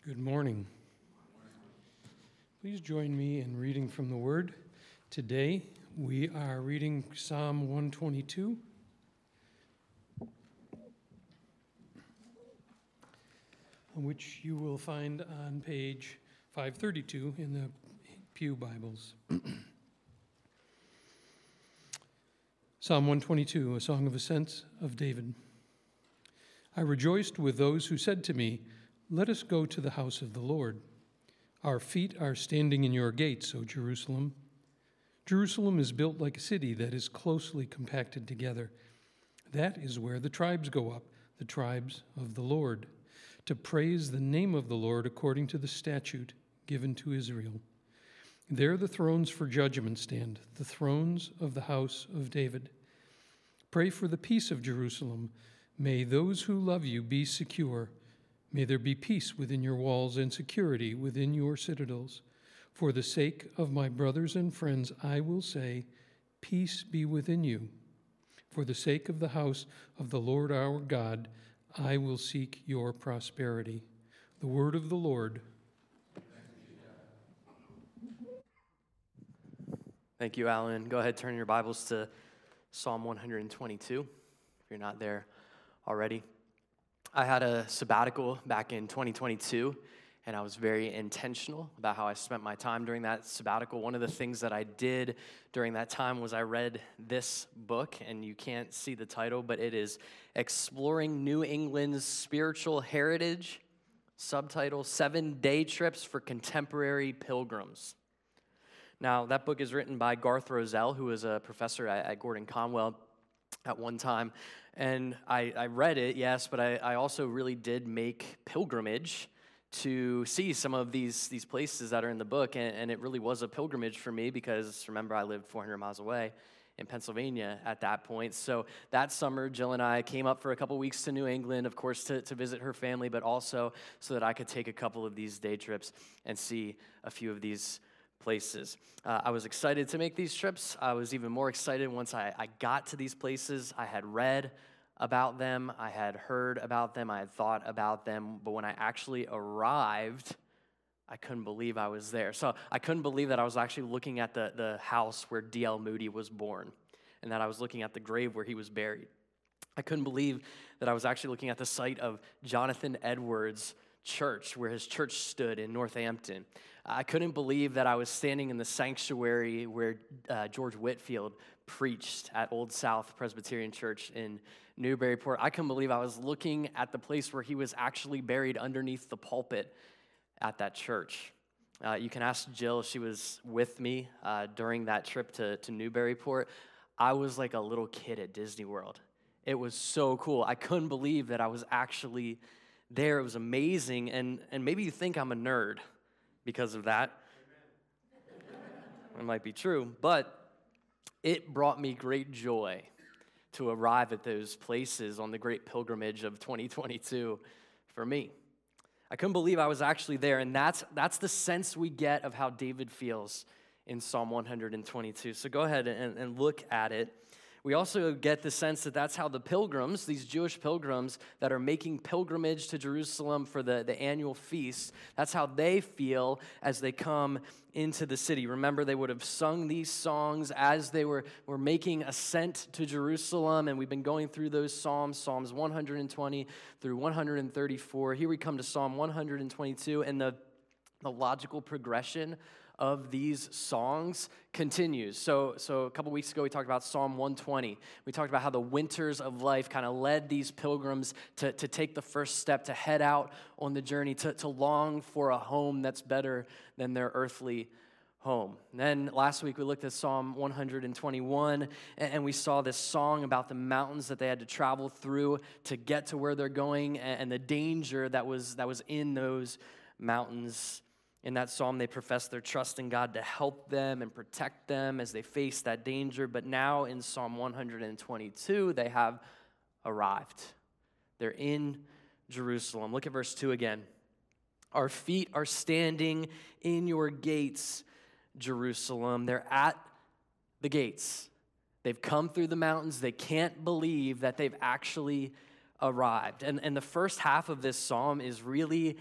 Good morning. Please join me in reading from the Word. Today we are reading Psalm 122, which you will find on page 532 in the Pew Bibles. Psalm 122, a song of ascent of David. I rejoiced with those who said to me, "Let us go to the house of the Lord." Our feet are standing in your gates, O Jerusalem. Jerusalem is built like a city that is closely compacted together. That is where the tribes go up, the tribes of the Lord, to praise the name of the Lord according to the statute given to Israel. There the thrones for judgment stand, the thrones of the house of David. Pray for the peace of Jerusalem. May those who love you be secure. May there be peace within your walls and security within your citadels. For the sake of my brothers and friends, I will say, peace be within you. For the sake of the house of the Lord our God, I will seek your prosperity. The word of the Lord. Thank you, Alan. Go ahead, turn your Bibles to Psalm 122, if you're not there already. I had a sabbatical back in 2022, and I was very intentional about how I spent my time during that sabbatical. One of the things that I did during that time was I read this book, and you can't see the title, but it is Exploring New England's Spiritual Heritage, subtitle, 7 Day Trips for Contemporary Pilgrims. Now, that book is written by Garth Roselle, who was a professor at Gordon Conwell at one time. And I read it, yes, but I also really did make pilgrimage to see some of these places that are in the book. And it really was a pilgrimage for me because, remember, I lived 400 miles away in Pennsylvania at that point. So that summer, Jill and I came up for a couple weeks to New England, of course, to visit her family, but also so that I could take a couple of these day trips and see a few of these places. I was excited to make these trips. I was even more excited once I got to these places. I had read about them, I had heard about them, I had thought about them, but when I actually arrived, I couldn't believe I was there. So I couldn't believe that I was actually looking at the house where D.L. Moody was born, and that I was looking at the grave where he was buried. I couldn't believe that I was actually looking at the site of Jonathan Edwards' church, where his church stood in Northampton. I couldn't believe that I was standing in the sanctuary where George Whitefield preached at Old South Presbyterian Church in Newburyport. I couldn't believe I was looking at the place where he was actually buried underneath the pulpit at that church. You can ask Jill, she was with me during that trip to Newburyport. I was like a little kid at Disney World. It was so cool. I couldn't believe that I was actually there. It was amazing, and maybe you think I'm a nerd because of that. It might be true, but it brought me great joy to arrive at those places on the great pilgrimage of 2022 for me. I couldn't believe I was actually there, and that's the sense we get of how David feels in Psalm 122. So go ahead and look at it. We also get the sense that that's how the pilgrims, these Jewish pilgrims that are making pilgrimage to Jerusalem for the annual feast, that's how they feel as they come into the city. Remember, they would have sung these songs as they were making ascent to Jerusalem, and we've been going through those Psalms 120 through 134. Here we come to Psalm 122, and the logical progression of these songs continues. So a couple weeks ago, we talked about Psalm 120. We talked about how the winters of life kind of led these pilgrims to take the first step, to head out on the journey, to long for a home that's better than their earthly home. And then last week, we looked at Psalm 121, and we saw this song about the mountains that they had to travel through to get to where they're going, and the danger that was in those mountains. In that psalm, they profess their trust in God to help them and protect them as they face that danger. But now in Psalm 122, they have arrived. They're in Jerusalem. Look at verse 2 again. Our feet are standing in your gates, Jerusalem. They're at the gates. They've come through the mountains. They can't believe that they've actually arrived. And the first half of this psalm is really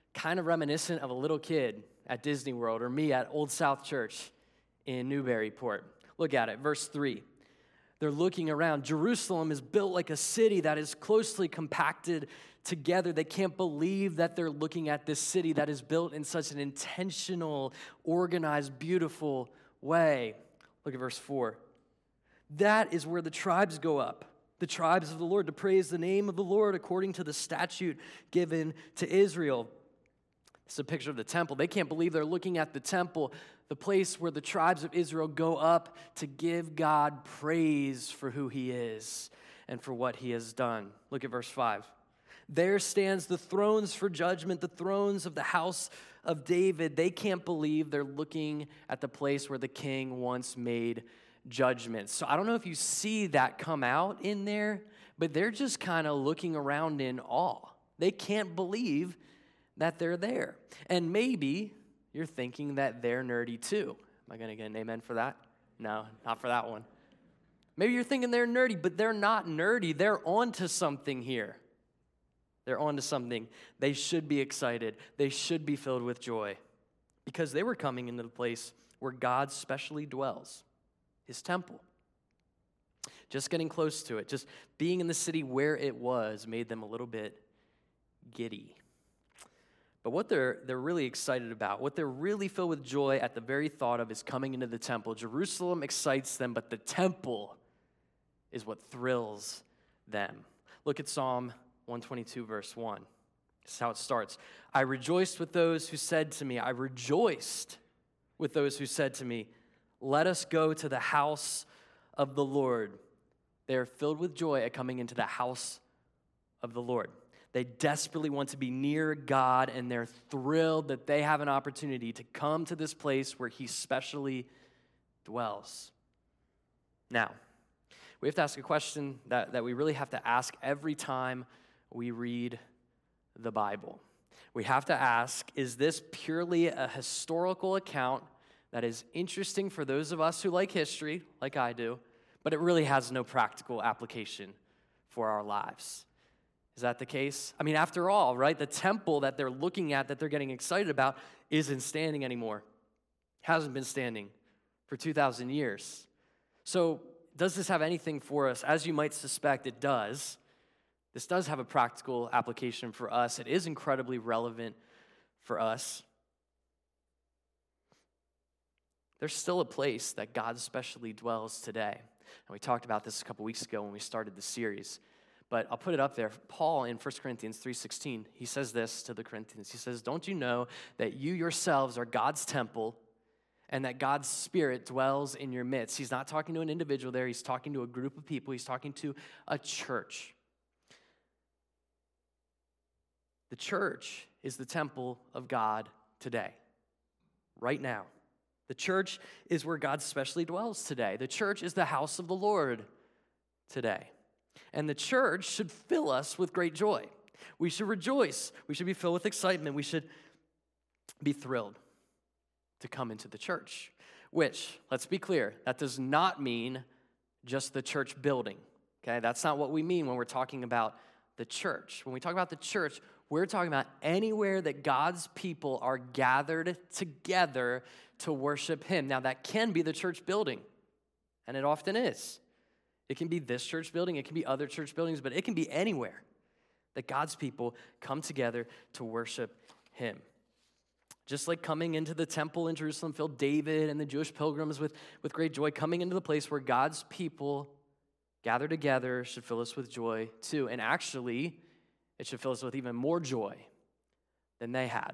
kind of reminiscent of a little kid at Disney World or me at Old South Church in Newburyport. Look at it, verse 3. They're looking around. Jerusalem is built like a city that is closely compacted together. They can't believe that they're looking at this city that is built in such an intentional, organized, beautiful way. Look at verse 4. That is where the tribes go up, the tribes of the Lord, to praise the name of the Lord according to the statute given to Israel. It's a picture of the temple. They can't believe they're looking at the temple, the place where the tribes of Israel go up to give God praise for who he is and for what he has done. Look at verse 5. There stands the thrones for judgment, the thrones of the house of David. They can't believe they're looking at the place where the king once made judgments. So I don't know if you see that come out in there, but they're just kind of looking around in awe. They can't believe that they're there. And maybe you're thinking that they're nerdy too. Am I going to get an amen for that? No, not for that one. Maybe you're thinking they're nerdy, but they're not nerdy. They're onto something here. They're onto something. They should be excited. They should be filled with joy because they were coming into the place where God specially dwells, his temple. Just getting close to it, just being in the city where it was made them a little bit giddy. But what they're really excited about, what they're really filled with joy at the very thought of is coming into the temple. Jerusalem excites them, but the temple is what thrills them. Look at Psalm 122, verse 1. This is how it starts. I rejoiced with those who said to me, I rejoiced with those who said to me, let us go to the house of the Lord. They are filled with joy at coming into the house of the Lord. They desperately want to be near God, and they're thrilled that they have an opportunity to come to this place where he specially dwells. Now, we have to ask a question that we really have to ask every time we read the Bible. We have to ask, is this purely a historical account that is interesting for those of us who like history, like I do, but it really has no practical application for our lives? Is that the case? I mean, after all, right, the temple that they're looking at, that they're getting excited about, isn't standing anymore. Hasn't been standing for 2,000 years. So does this have anything for us? As you might suspect, it does. This does have a practical application for us. It is incredibly relevant for us. There's still a place that God especially dwells today. And we talked about this a couple weeks ago when we started the series. But I'll put it up there. Paul in 1 Corinthians 3:16, he says this to the Corinthians. He says, don't you know that you yourselves are God's temple and that God's Spirit dwells in your midst? He's not talking to an individual there. He's talking to a group of people. He's talking to a church. The church is the temple of God today, right now. The church is where God specially dwells today. The church is the house of the Lord today. And the church should fill us with great joy. We should rejoice. We should be filled with excitement. We should be thrilled to come into the church. Which, let's be clear, that does not mean just the church building. Okay, that's not what we mean when we're talking about the church. When we talk about the church, we're talking about anywhere that God's people are gathered together to worship him. Now, that can be the church building, and it often is. It can be this church building, it can be other church buildings, but it can be anywhere that God's people come together to worship him. Just like coming into the temple in Jerusalem filled David and the Jewish pilgrims with great joy, coming into the place where God's people gather together should fill us with joy too. And actually, it should fill us with even more joy than they had.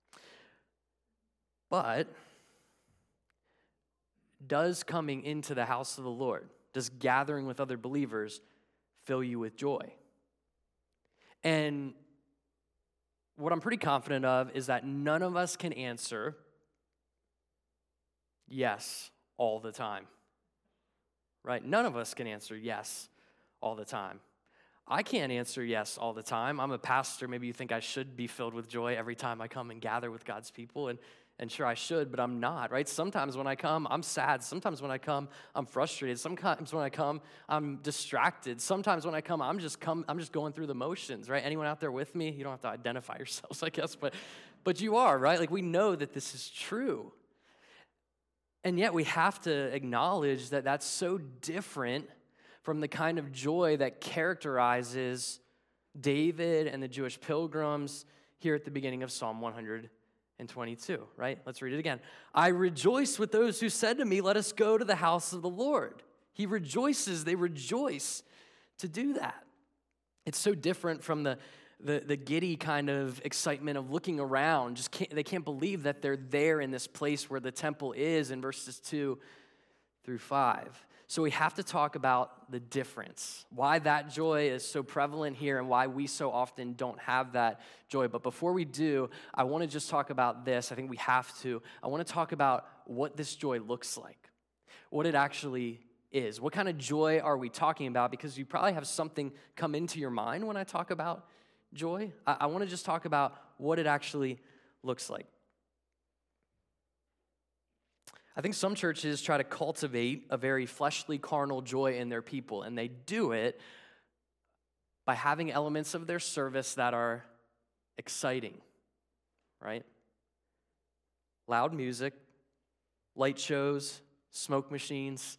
But does coming into the house of the Lord, does gathering with other believers fill you with joy? And what I'm pretty confident of is that none of us can answer yes all the time. Right? None of us can answer yes all the time. I can't answer yes all the time. I'm a pastor. Maybe you think I should be filled with joy every time I come and gather with God's people. And sure, I should, but I'm not, right? Sometimes when I come, I'm sad. Sometimes when I come, I'm frustrated. Sometimes when I come, I'm distracted. Sometimes when I come, I'm just going through the motions, right? Anyone out there with me? You don't have to identify yourselves, I guess, but you are, right? Like, we know that this is true. And yet we have to acknowledge that that's so different from the kind of joy that characterizes David and the Jewish pilgrims here at the beginning of Psalm 122, right? Let's read it again. I rejoice with those who said to me, let us go to the house of the Lord. He rejoices, they rejoice to do that. It's so different from the giddy kind of excitement of looking around. They can't believe that they're there in this place where the temple is in verses 2 through 5. So we have to talk about the difference, why that joy is so prevalent here and why we so often don't have that joy. But before we do, I want to just talk about this. I think we have to. I want to talk about what this joy looks like, what it actually is. What kind of joy are we talking about? Because you probably have something come into your mind when I talk about joy. I want to just talk about what it actually looks like. I think some churches try to cultivate a very fleshly, carnal joy in their people, and they do it by having elements of their service that are exciting, right? Loud music, light shows, smoke machines.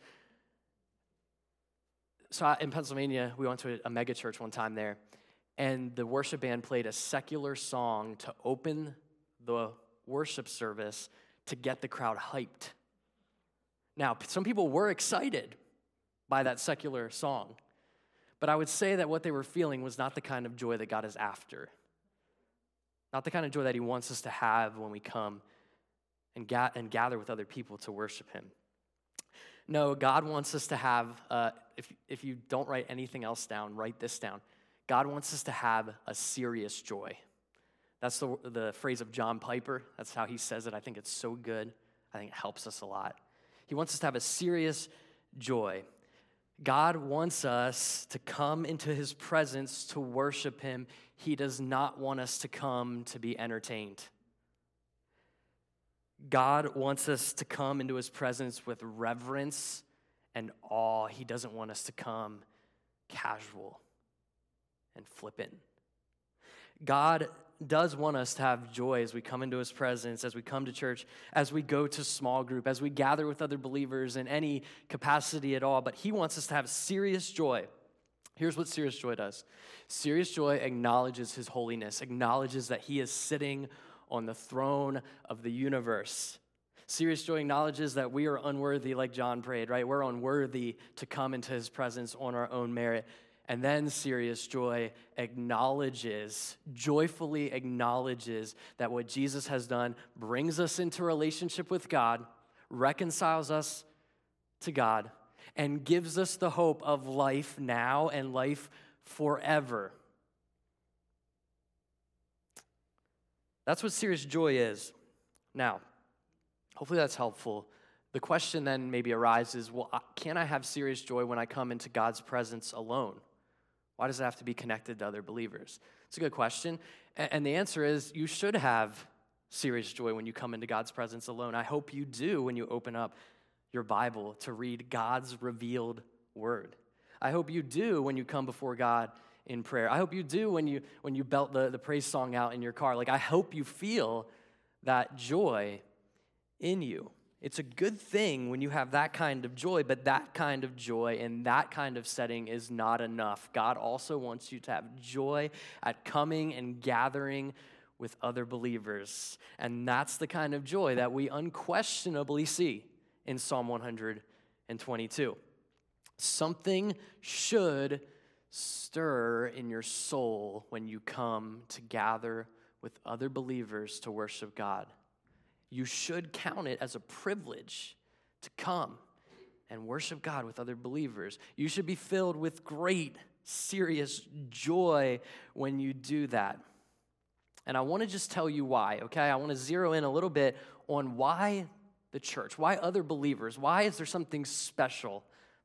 So in Pennsylvania, we went to a mega church one time there, and the worship band played a secular song to open the worship service to get the crowd hyped. Now, some people were excited by that secular song, but I would say that what they were feeling was not the kind of joy that God is after, not the kind of joy that he wants us to have when we come and gather with other people to worship him. No, God wants us to have, if you don't write anything else down, write this down. God wants us to have a serious joy. That's the phrase of John Piper. That's how he says it. I think it's so good. I think it helps us a lot. He wants us to have a serious joy. God wants us to come into his presence to worship him. He does not want us to come to be entertained. God wants us to come into his presence with reverence and awe. He doesn't want us to come casual and flippant. God does want us to have joy as we come into his presence, as we come to church, as we go to small group, as we gather with other believers in any capacity at all. But he wants us to have serious joy. Here's what serious joy does. Serious joy acknowledges his holiness, acknowledges that he is sitting on the throne of the universe. Serious joy acknowledges that we are unworthy, like John prayed, right? We're unworthy to come into his presence on our own merit. And then serious joy joyfully acknowledges that what Jesus has done brings us into relationship with God, reconciles us to God, and gives us the hope of life now and life forever. That's what serious joy is. Now, hopefully that's helpful. The question then maybe arises, well, can I have serious joy when I come into God's presence alone? Why does it have to be connected to other believers? It's a good question. And the answer is you should have serious joy when you come into God's presence alone. I hope you do when you open up your Bible to read God's revealed word. I hope you do when you come before God in prayer. I hope you do when you belt the praise song out in your car. Like, I hope you feel that joy in you. It's a good thing when you have that kind of joy, but that kind of joy in that kind of setting is not enough. God also wants you to have joy at coming and gathering with other believers. And that's the kind of joy that we unquestionably see in Psalm 122. Something should stir in your soul when you come to gather with other believers to worship God. You should count it as a privilege to come and worship God with other believers. You should be filled with great, serious joy when you do that. And I want to just tell you why, okay? I want to zero in a little bit on why the church, why other believers, why is there something special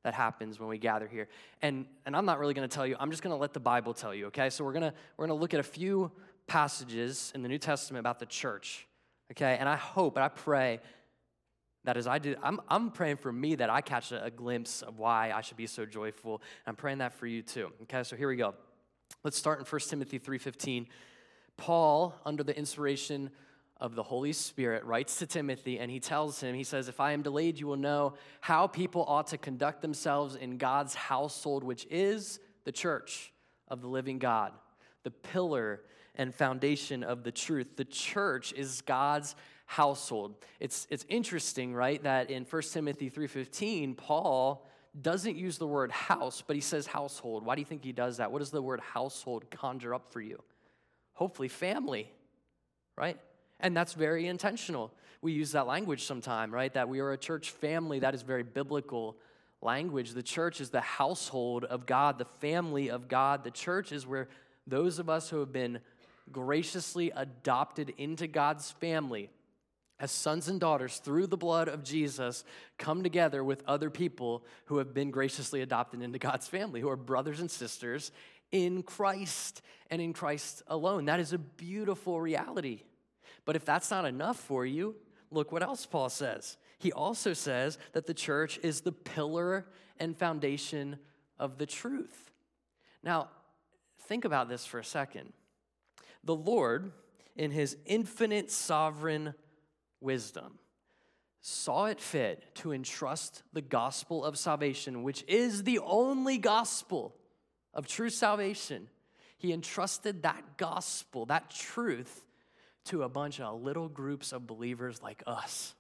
that happens when we gather here. And I'm not really going to tell you. I'm just going to let the Bible tell you, okay? So we're going to look at a few passages in the New Testament about the church, okay? And I hope and I pray that as I do, I'm praying for me that I catch a glimpse of why I should be so joyful. I'm praying that for you too, okay? So here we go. Let's start in 1 Timothy 3:15. Paul, under the inspiration of the Holy Spirit, writes to Timothy, and he tells him, he says, if I am delayed, you will know how people ought to conduct themselves in God's household, which is the church of the living God, the pillar and foundation of the truth. The church is God's household. It's interesting, right, that in 1 Timothy 3:15, Paul doesn't use the word house, but he says household. Why do you think he does that? What does the word household conjure up for you? Hopefully family, right? And that's very intentional. We use that language sometime, right? That we are a church family. That is very biblical language. The church is the household of God, the family of God. The church is where those of us who have been graciously adopted into God's family as sons and daughters through the blood of Jesus come together with other people who have been graciously adopted into God's family, who are brothers and sisters in Christ and in Christ alone. That is a beautiful reality. But if that's not enough for you, look what else Paul says. He also says that the church is the pillar and foundation of the truth. Now, think about this for a second. The Lord, in his infinite sovereign wisdom, saw it fit to entrust the gospel of salvation, which is the only gospel of true salvation. He entrusted that gospel, that truth, to a bunch of little groups of believers like us.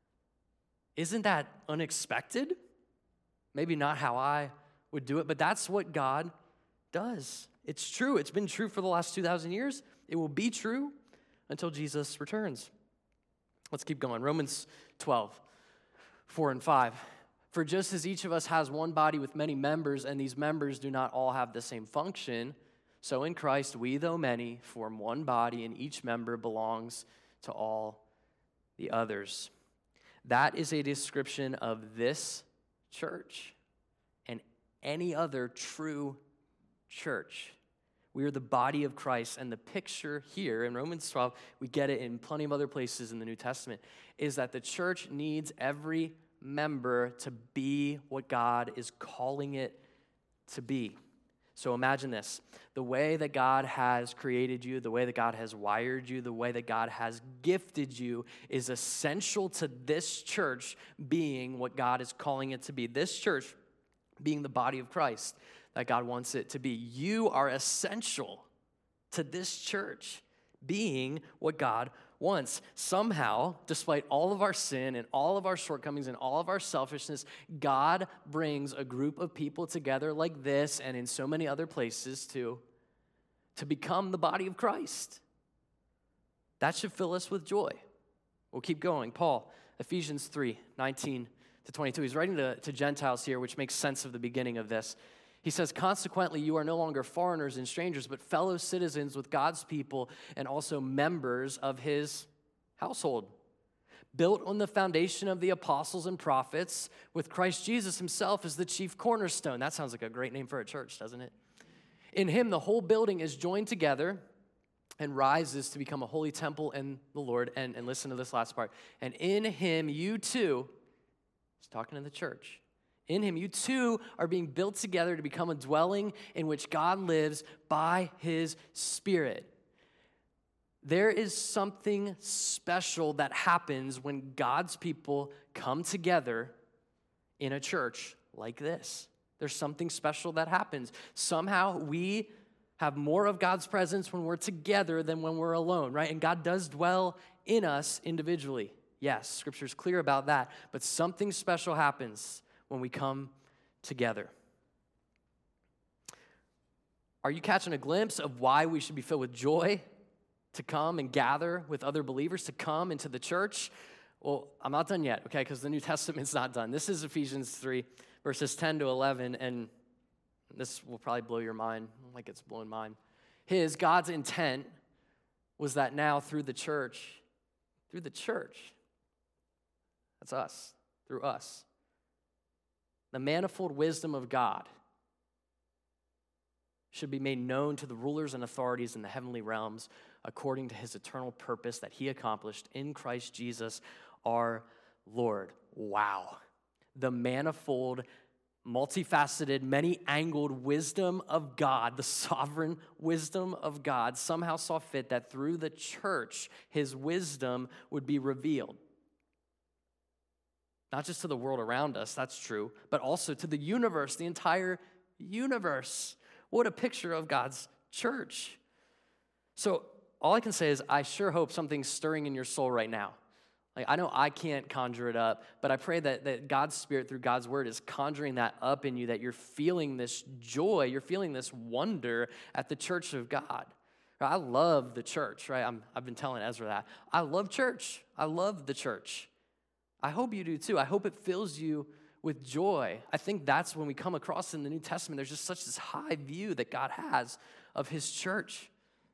Isn't that unexpected? Maybe not how I would do it, but that's what God does. It's true. It's been true for the last 2,000 years. It will be true until Jesus returns. Let's keep going. Romans 12, 4 and 5. For just as each of us has one body with many members, and these members do not all have the same function, so in Christ we, though many, form one body, and each member belongs to all the others. That is a description of this church and any other true church. We are the body of Christ, and the picture here in Romans 12, we get it in plenty of other places in the New Testament, is that the church needs every member to be what God is calling it to be. So imagine this. The way that God has created you, the way that God has wired you, the way that God has gifted you is essential to this church being what God is calling it to be. This church being the body of Christ that God wants it to be. You are essential to this church being what God wants. Somehow, despite all of our sin and all of our shortcomings and all of our selfishness, God brings a group of people together like this and in so many other places to become the body of Christ. That should fill us with joy. We'll keep going. Paul, Ephesians 3, 19 to 22. He's writing to Gentiles here, which makes sense of the beginning of this. He says, consequently, you are no longer foreigners and strangers, but fellow citizens with God's people and also members of his household, built on the foundation of the apostles and prophets, with Christ Jesus himself as the chief cornerstone. That sounds like a great name for a church, doesn't it? In him, the whole building is joined together and rises to become a holy temple in the Lord. And listen to this last part. And in him, you too, he's talking to the church, in him, you too are being built together to become a dwelling in which God lives by his Spirit. There is something special that happens when God's people come together in a church like this. There's something special that happens. Somehow we have more of God's presence when we're together than when we're alone, right? And God does dwell in us individually. Yes, Scripture's clear about that. But something special happens when we come together. Are you catching a glimpse of why we should be filled with joy to come and gather with other believers, to come into the church? Well, I'm not done yet, okay, because the New Testament's not done. This is Ephesians 3, verses 10 to 11, and this will probably blow your mind, like it's blowing mine. God's intent was that now through the church, that's us, through us, the manifold wisdom of God should be made known to the rulers and authorities in the heavenly realms according to his eternal purpose that he accomplished in Christ Jesus our Lord. Wow. The manifold, multifaceted, many-angled wisdom of God, the sovereign wisdom of God, somehow saw fit that through the church, his wisdom would be revealed. Not just to the world around us, that's true, but also to the universe, the entire universe. What a picture of God's church. So all I can say is I sure hope something's stirring in your soul right now. Like, I know I can't conjure it up, but I pray that God's Spirit through God's Word is conjuring that up in you, that you're feeling this joy, you're feeling this wonder at the church of God. I love the church, right? I've been telling Ezra that. I love church. I love the church. I hope you do too. I hope it fills you with joy. I think that's when we come across in the New Testament, there's just such this high view that God has of his church.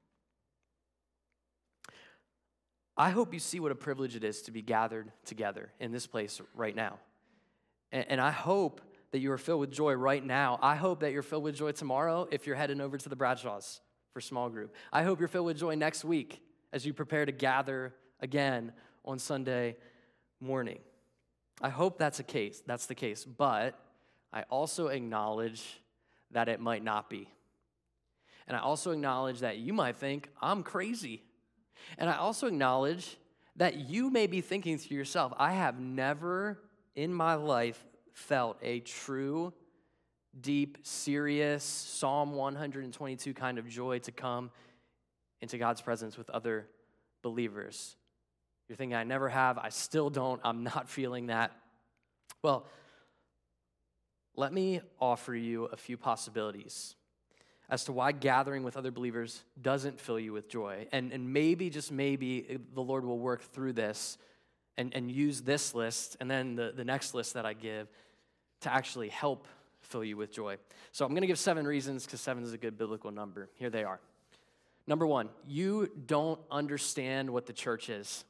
I hope you see what a privilege it is to be gathered together in this place right now. And I hope that you are filled with joy right now. I hope that you're filled with joy tomorrow if you're heading over to the Bradshaws for small group. I hope you're filled with joy next week as you prepare to gather again on Sunday morning. I hope that's the case, but I also acknowledge that it might not be. And I also acknowledge that you might think I'm crazy. And I also acknowledge that you may be thinking to yourself, I have never in my life felt a true, deep, serious Psalm 122 kind of joy to come into God's presence with other believers. You're thinking, I never have, I still don't, I'm not feeling that. Well, let me offer you a few possibilities as to why gathering with other believers doesn't fill you with joy. And maybe, just maybe, the Lord will work through this and use this list and then the next list that I give to actually help fill you with joy. So I'm going to give 7 reasons because 7 is a good biblical number. Here they are. Number 1, you don't understand what the church is,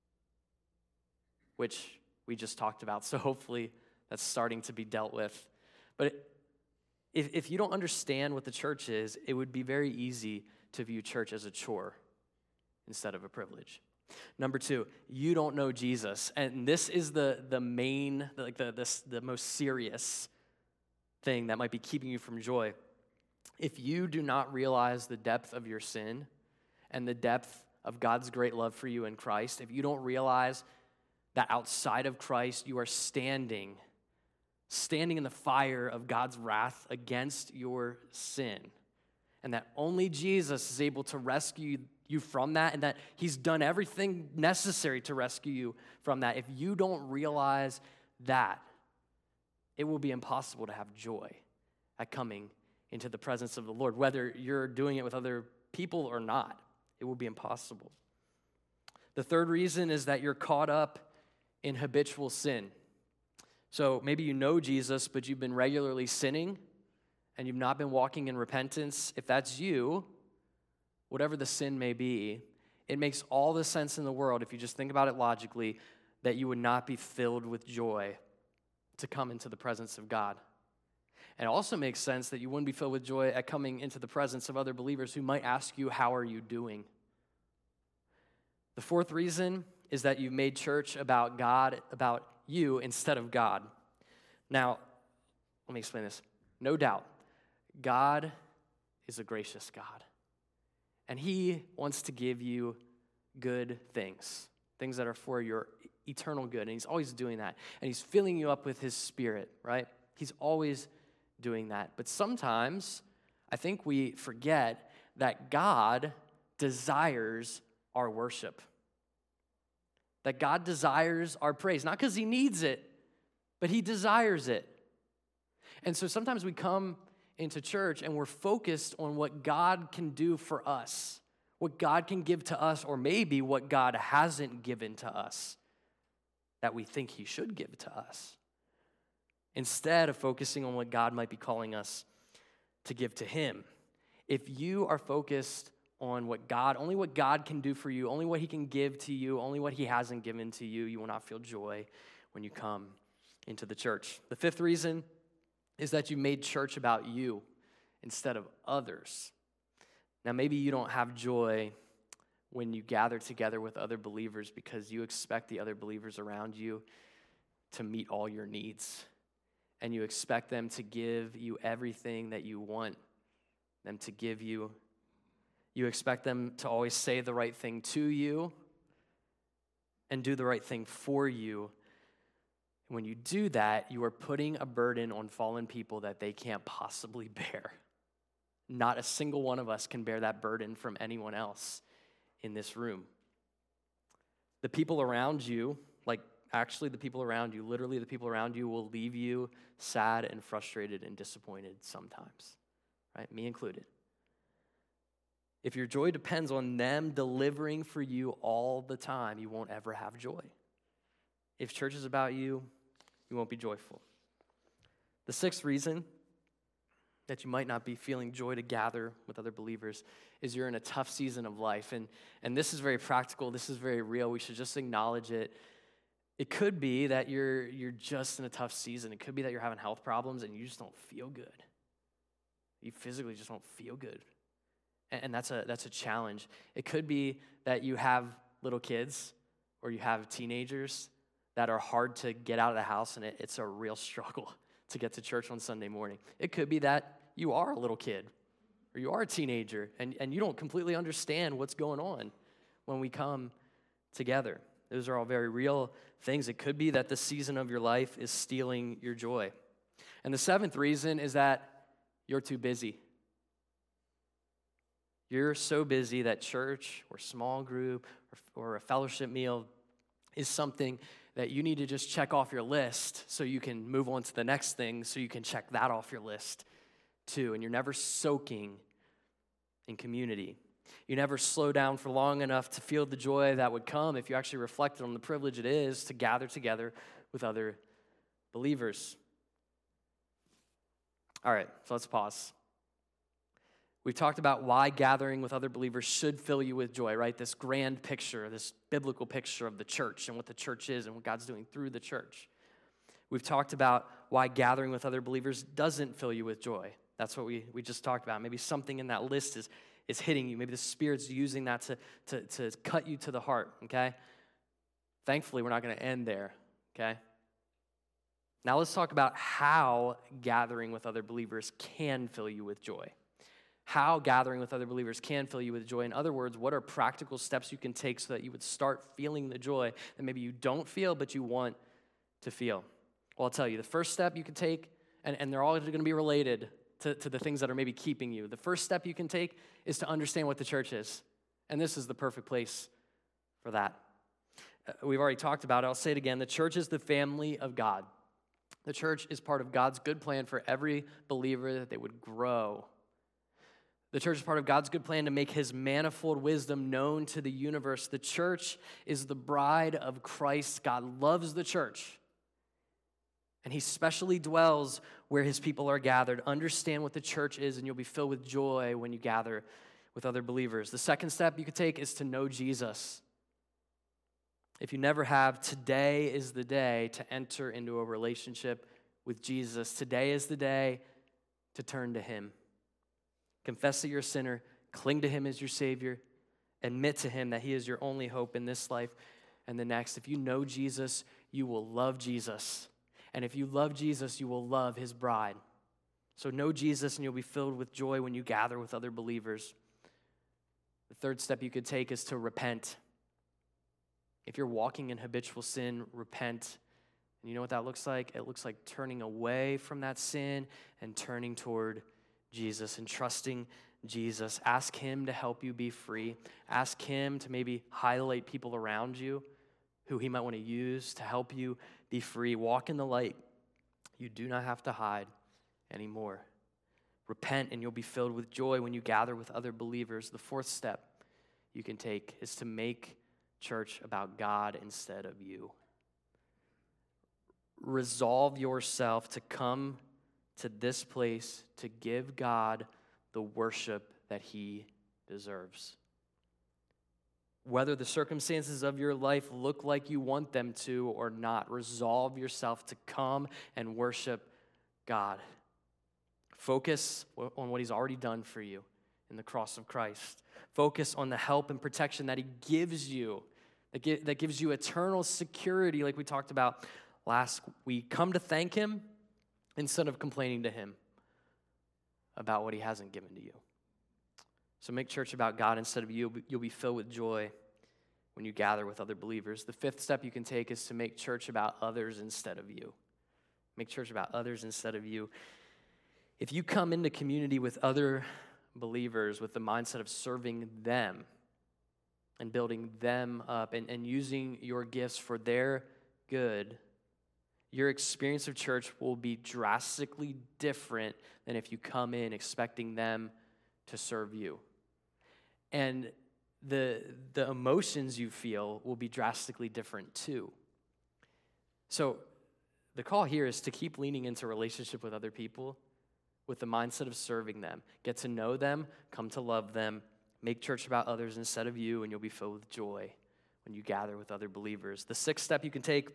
which we just talked about, so hopefully that's starting to be dealt with. But if you don't understand what the church is, it would be very easy to view church as a chore instead of a privilege. Number 2, you don't know Jesus, and this is the main, the most serious thing that might be keeping you from joy. If you do not realize the depth of your sin and the depth of God's great love for you in Christ, if you don't realize that outside of Christ you are standing in the fire of God's wrath against your sin, and that only Jesus is able to rescue you from that, and that he's done everything necessary to rescue you from that. If you don't realize that, it will be impossible to have joy at coming into the presence of the Lord, whether you're doing it with other people or not. It will be impossible. The third reason is that you're caught up in habitual sin. So maybe you know Jesus, but you've been regularly sinning and you've not been walking in repentance. If that's you, whatever the sin may be, it makes all the sense in the world, if you just think about it logically, that you would not be filled with joy to come into the presence of God. And it also makes sense that you wouldn't be filled with joy at coming into the presence of other believers who might ask you, how are you doing? The fourth reason is that you've made church about God, about you, instead of God. Now, let me explain this. No doubt, God is a gracious God. And he wants to give you good things that are for your eternal good. And he's always doing that. And he's filling you up with his Spirit, right? He's always doing that. But sometimes I think we forget that God desires our worship. That God desires our praise, not because he needs it, but he desires it. And so sometimes we come into church and we're focused on what God can do for us, what God can give to us, or maybe what God hasn't given to us that we think he should give to us, instead of focusing on what God might be calling us to give to him. If you are focused on only what God can do for you, only what he can give to you, only what he hasn't given to you, you will not feel joy when you come into the church. The fifth reason is that you made church about you instead of others. Now, maybe you don't have joy when you gather together with other believers because you expect the other believers around you to meet all your needs, and you expect them to give you everything that you want them to give you. You expect them to always say the right thing to you and do the right thing for you. When you do that, you are putting a burden on fallen people that they can't possibly bear. Not a single one of us can bear that burden from anyone else in this room. The people around you, the people around you, literally the people around you will leave you sad and frustrated and disappointed sometimes, right? Me included. If your joy depends on them delivering for you all the time, you won't ever have joy. If church is about you, you won't be joyful. The sixth reason that you might not be feeling joy to gather with other believers is you're in a tough season of life. And this is very practical. This is very real. We should just acknowledge it. It could be that you're just in a tough season. It could be that you're having health problems and you just don't feel good. You physically just don't feel good. And that's a challenge. It could be that you have little kids or you have teenagers that are hard to get out of the house, and it's a real struggle to get to church on Sunday morning. It could be that you are a little kid or you are a teenager and you don't completely understand what's going on when we come together. Those are all very real things. It could be that the season of your life is stealing your joy. And the seventh reason is that you're too busy. You're so busy that church or small group or a fellowship meal is something that you need to just check off your list so you can move on to the next thing, so you can check that off your list too. And you're never soaking in community. You never slow down for long enough to feel the joy that would come if you actually reflected on the privilege it is to gather together with other believers. All right, so let's pause. We've talked about why gathering with other believers should fill you with joy, right? This grand picture, this biblical picture of the church and what the church is and what God's doing through the church. We've talked about why gathering with other believers doesn't fill you with joy. That's what we just talked about. Maybe something in that list is hitting you. Maybe the Spirit's using that to cut you to the heart, okay? Thankfully, we're not going to end there, okay? Now let's talk about how gathering with other believers can fill you with joy. How gathering with other believers can fill you with joy. In other words, what are practical steps you can take so that you would start feeling the joy that maybe you don't feel but you want to feel? Well, I'll tell you, the first step you can take, and they're all going to be related to the things that are maybe keeping you. The first step you can take is to understand what the church is. And this is the perfect place for that. We've already talked about it. I'll say it again. The church is the family of God. The church is part of God's good plan for every believer that they would grow. The church is part of God's good plan to make his manifold wisdom known to the universe. The church is the bride of Christ. God loves the church. And he specially dwells where his people are gathered. Understand what the church is, and you'll be filled with joy when you gather with other believers. The second step you could take is to know Jesus. If you never have, today is the day to enter into a relationship with Jesus. Today is the day to turn to him. Confess that you're a sinner, cling to him as your Savior, admit to him that he is your only hope in this life and the next. If you know Jesus, you will love Jesus. And if you love Jesus, you will love his bride. So know Jesus and you'll be filled with joy when you gather with other believers. The third step you could take is to repent. If you're walking in habitual sin, repent. And you know what that looks like? It looks like turning away from that sin and turning toward Jesus and trusting Jesus. Ask him to help you be free. Ask him to maybe highlight people around you who he might want to use to help you be free. Walk in the light. You do not have to hide anymore. Repent and you'll be filled with joy when you gather with other believers. The fourth step you can take is to make church about God instead of you. Resolve yourself to come to this place to give God the worship that he deserves. Whether the circumstances of your life look like you want them to or not, resolve yourself to come and worship God. Focus on what he's already done for you in the cross of Christ. Focus on the help and protection that he gives you, that gives you eternal security, like we talked about last week. Come to thank him instead of complaining to him about what he hasn't given to you. So make church about God instead of you. You'll be filled with joy when you gather with other believers. The fifth step you can take is to make church about others instead of you. Make church about others instead of you. If you come into community with other believers with the mindset of serving them and building them up and using your gifts for their good, your experience of church will be drastically different than if you come in expecting them to serve you. And the emotions you feel will be drastically different too. So the call here is to keep leaning into relationship with other people with the mindset of serving them. Get to know them, come to love them, make church about others instead of you, and you'll be filled with joy when you gather with other believers. The sixth step you can take,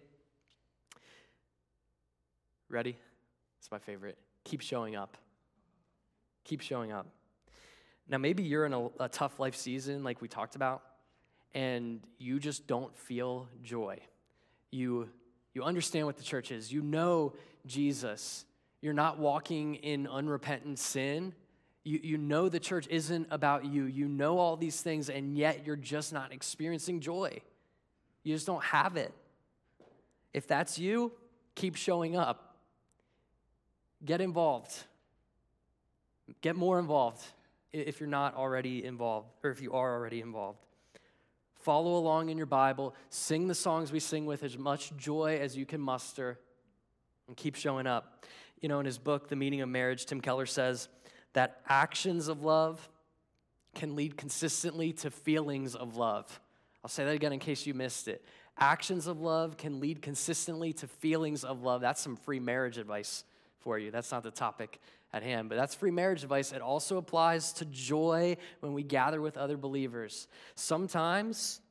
ready? It's my favorite. Keep showing up. Keep showing up. Now, maybe you're in a tough life season like we talked about, and you just don't feel joy. You understand what the church is. You know Jesus. You're not walking in unrepentant sin. You know the church isn't about you. You know all these things, and yet you're just not experiencing joy. You just don't have it. If that's you, keep showing up. Get involved. Get more involved if you're not already involved, or if you are already involved. Follow along in your Bible. Sing the songs we sing with as much joy as you can muster, and keep showing up. You know, in his book, The Meaning of Marriage, Tim Keller says that actions of love can lead consistently to feelings of love. I'll say that again in case you missed it. Actions of love can lead consistently to feelings of love. That's some free marriage advice for you. That's not the topic at hand, but that's free marriage advice. It also applies to joy when we gather with other believers. Sometimes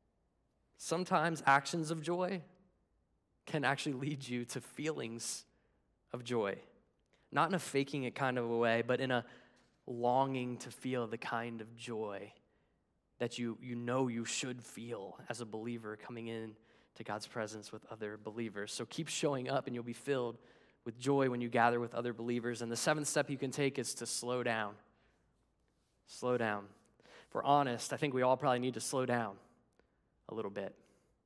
actions of joy can actually lead you to feelings of joy. Not in a faking it kind of a way, but in a longing to feel the kind of joy that you know you should feel as a believer coming in to God's presence with other believers. So keep showing up and you'll be filled with joy when you gather with other believers. And the seventh step you can take is to slow down. Slow down. If we're honest, I think we all probably need to slow down a little bit.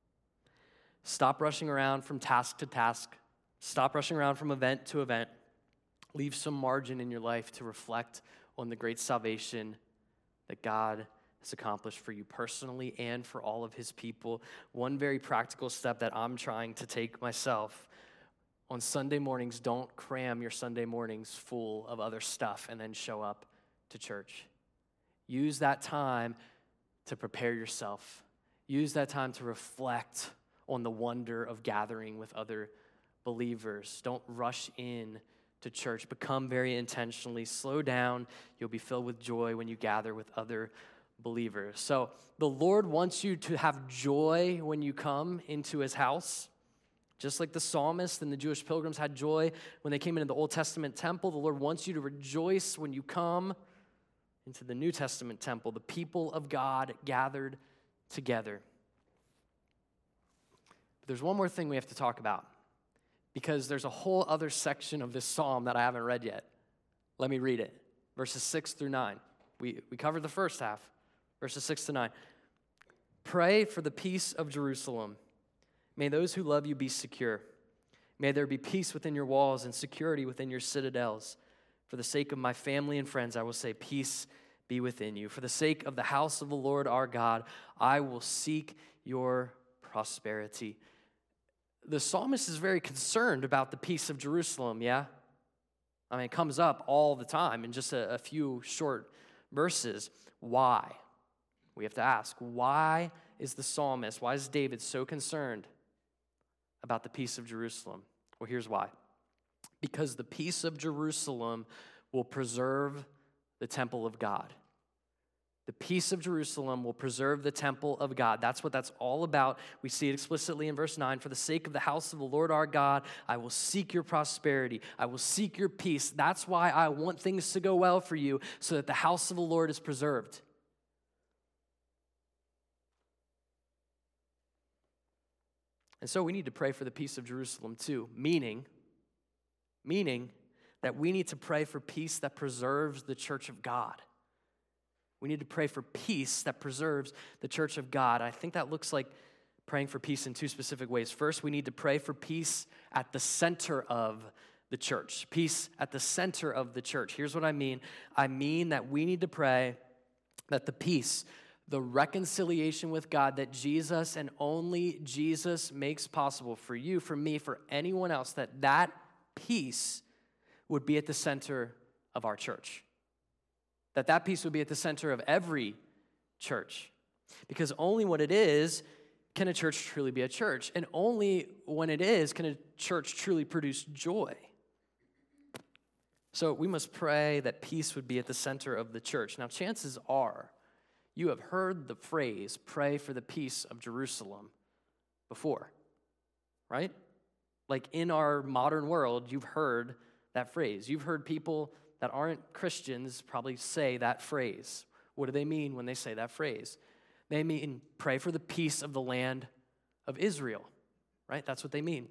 Stop rushing around from task to task. Stop rushing around from event to event. Leave some margin in your life to reflect on the great salvation that God has accomplished for you personally and for all of his people. One very practical step that I'm trying to take myself: on Sunday mornings, don't cram your Sunday mornings full of other stuff and then show up to church. Use that time to prepare yourself. Use that time to reflect on the wonder of gathering with other believers. Don't rush in to church. Become very intentionally. Slow down. You'll be filled with joy when you gather with other believers. So the Lord wants you to have joy when you come into his house. Just like the psalmist and the Jewish pilgrims had joy when they came into the Old Testament temple, the Lord wants you to rejoice when you come into the New Testament temple, the people of God gathered together. But there's one more thing we have to talk about, because there's a whole other section of this psalm that I haven't read yet. Let me read it. Verses 6 through 9. We covered the first half, verses 6 to 9. Pray for the peace of Jerusalem. May those who love you be secure. May there be peace within your walls and security within your citadels. For the sake of my family and friends, I will say, peace be within you. For the sake of the house of the Lord our God, I will seek your prosperity. The psalmist is very concerned about the peace of Jerusalem, yeah? I mean, it comes up all the time in just a few short verses. Why? We have to ask, why is the psalmist, why is David so concerned about the peace of Jerusalem? Well, here's why. Because the peace of Jerusalem will preserve the temple of God. The peace of Jerusalem will preserve the temple of God. That's what that's all about. We see it explicitly in verse 9. For the sake of the house of the Lord our God, I will seek your prosperity. I will seek your peace. That's why I want things to go well for you, so that the house of the Lord is preserved. And so we need to pray for the peace of Jerusalem too, meaning that we need to pray for peace that preserves the church of God. We need to pray for peace that preserves the church of God. I think that looks like praying for peace in two specific ways. First, we need to pray for peace at the center of the church. Peace at the center of the church. Here's what I mean. I mean that we need to pray that the peace, the reconciliation with God that Jesus and only Jesus makes possible for you, for me, for anyone else, that peace would be at the center of our church. That peace would be at the center of every church. Because only when it is can a church truly be a church. And only when it is can a church truly produce joy. So we must pray that peace would be at the center of the church. Now, chances are you have heard the phrase, pray for the peace of Jerusalem, before, right? Like in our modern world, you've heard that phrase. You've heard people that aren't Christians probably say that phrase. What do they mean when they say that phrase? They mean pray for the peace of the land of Israel, right? That's what they mean.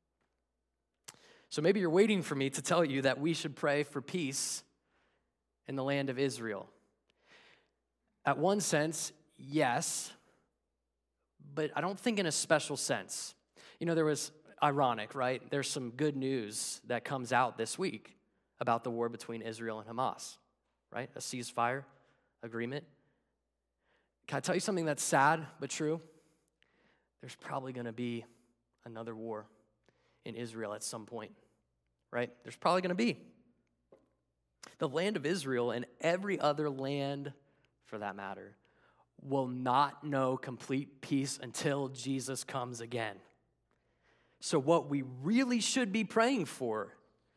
So maybe you're waiting for me to tell you that we should pray for peace in the land of Israel. At one sense, yes, but I don't think in a special sense. You know, there was ironic, right? There's some good news that comes out this week about the war between Israel and Hamas, right? A ceasefire agreement. Can I tell you something that's sad but true? There's probably going to be another war in Israel at some point, right? There's probably going to be. The land of Israel and every other land, for that matter, will not know complete peace until Jesus comes again. So what we really should be praying for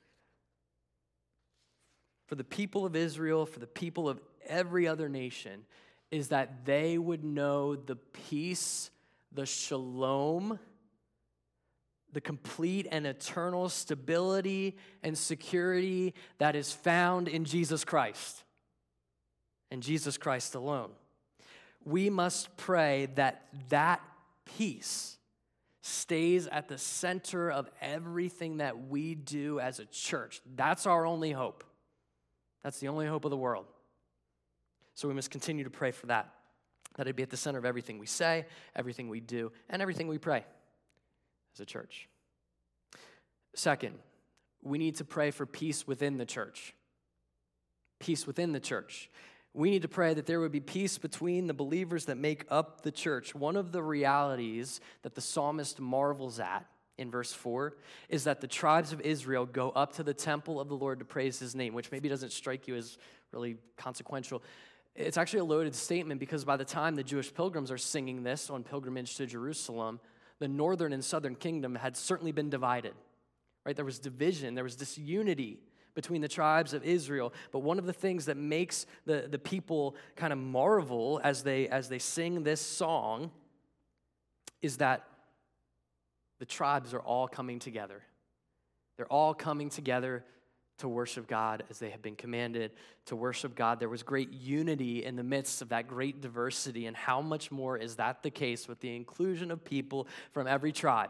the people of Israel, for the people of every other nation, is that they would know the peace, the shalom, the complete and eternal stability and security that is found in Jesus Christ and Jesus Christ alone. We must pray that peace stays at the center of everything that we do as a church. That's our only hope. That's the only hope of the world. So we must continue to pray for that it'd be at the center of everything we say, everything we do, and everything we pray as a church. Second, we need to pray for peace within the church. Peace within the church. We need to pray that there would be peace between the believers that make up the church. One of the realities that the psalmist marvels at in verse 4 is that the tribes of Israel go up to the temple of the Lord to praise his name, which maybe doesn't strike you as really consequential. It's actually a loaded statement because by the time the Jewish pilgrims are singing this on pilgrimage to Jerusalem, the northern and southern kingdom had certainly been divided, right? There was division, there was disunity between the tribes of Israel. But one of the things that makes the people kind of marvel as they sing this song is that the tribes are all coming together. They're all coming together to worship God as they have been commanded to worship God. There was great unity in the midst of that great diversity, and how much more is that the case with the inclusion of people from every tribe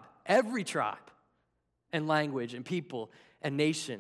and language and people and nation.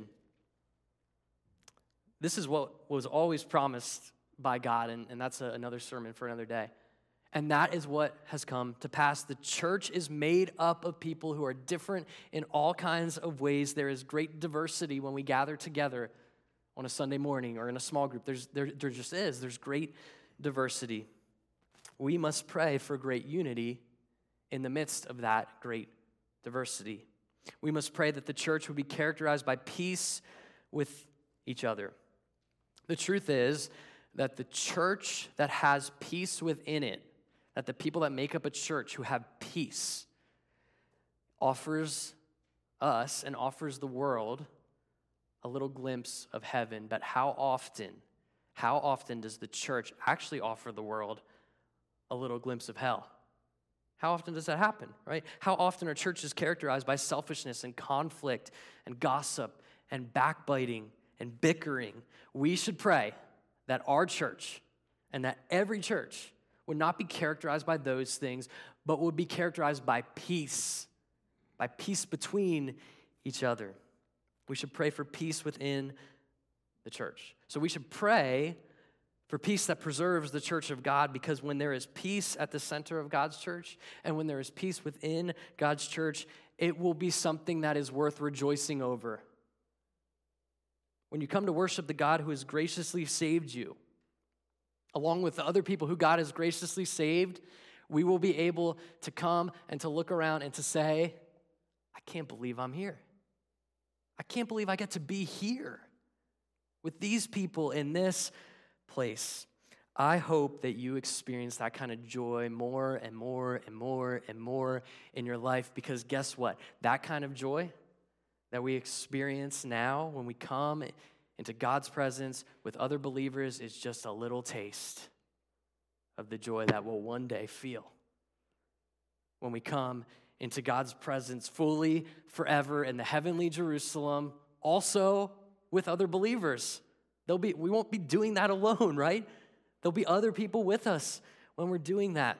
This is what was always promised by God, and that's another sermon for another day. And that is what has come to pass. The church is made up of people who are different in all kinds of ways. There is great diversity when we gather together on a Sunday morning or in a small group. There just is. There's great diversity. We must pray for great unity in the midst of that great diversity. We must pray that the church would be characterized by peace with each other. The truth is that the church that has peace within it, that the people that make up a church who have peace, offers us and offers the world a little glimpse of heaven. But how often how often does the church actually offer the world a little glimpse of hell? How often does that happen, right? How often are churches characterized by selfishness and conflict and gossip and backbiting and bickering? We should pray that our church and that every church would not be characterized by those things, but would be characterized by peace between each other. We should pray for peace within the church. So we should pray for peace that preserves the church of God, because when there is peace at the center of God's church and when there is peace within God's church, it will be something that is worth rejoicing over. When you come to worship the God who has graciously saved you, along with the other people who God has graciously saved, we will be able to come and to look around and to say, I can't believe I'm here. I can't believe I get to be here with these people in this place. I hope that you experience that kind of joy more and more and more and more in your life, because guess what? That kind of joy that we experience now when we come into God's presence with other believers is just a little taste of the joy that we'll one day feel when we come into God's presence fully, forever, in the heavenly Jerusalem, also with other believers. We won't be doing that alone, right? There'll be other people with us when we're doing that.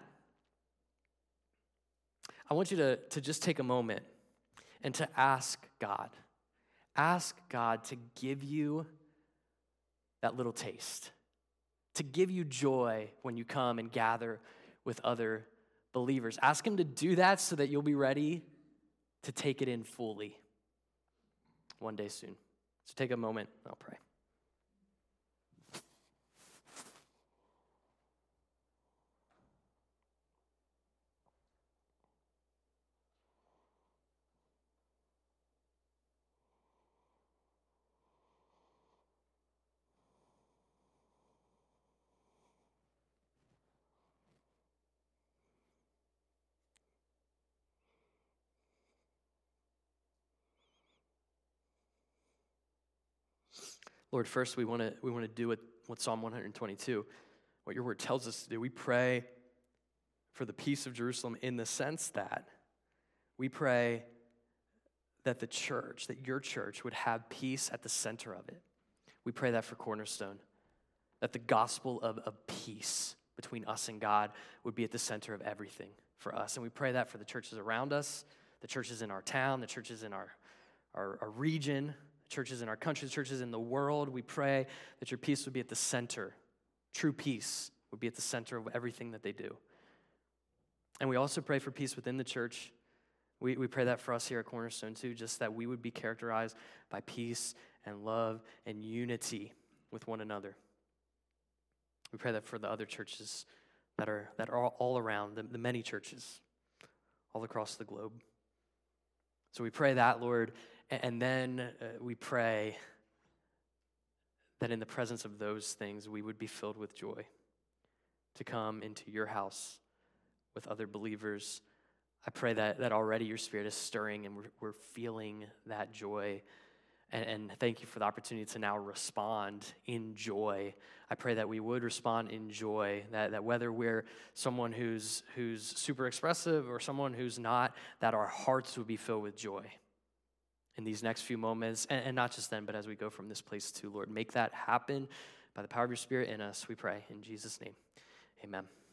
I want you to just take a moment and to ask God. Ask God to give you that little taste, to give you joy when you come and gather with other believers. Ask Him to do that so that you'll be ready to take it in fully one day soon. So take a moment, I'll pray. Lord, first we want to do what Psalm 122, what your word tells us to do. We pray for the peace of Jerusalem in the sense that we pray that the church, that your church would have peace at the center of it. We pray that for Cornerstone, that the gospel of peace between us and God would be at the center of everything for us. And we pray that for the churches around us, the churches in our town, the churches in our region, churches in our country, churches in the world. We pray that your peace would be at the center. True peace would be at the center of everything that they do. And we also pray for peace within the church. We pray that for us here at Cornerstone too, just that we would be characterized by peace and love and unity with one another. We pray that for the other churches that are all around, the many churches all across the globe. So we pray that, Lord, and then we pray that in the presence of those things, we would be filled with joy to come into your house with other believers. I pray that already your Spirit is stirring and we're feeling that joy. And thank you for the opportunity to now respond in joy. I pray that we would respond in joy, that whether we're someone who's super expressive or someone who's not, that our hearts would be filled with joy in these next few moments, and not just then, but as we go from this place too, Lord. Make that happen by the power of your Spirit in us, we pray. In Jesus' name, amen.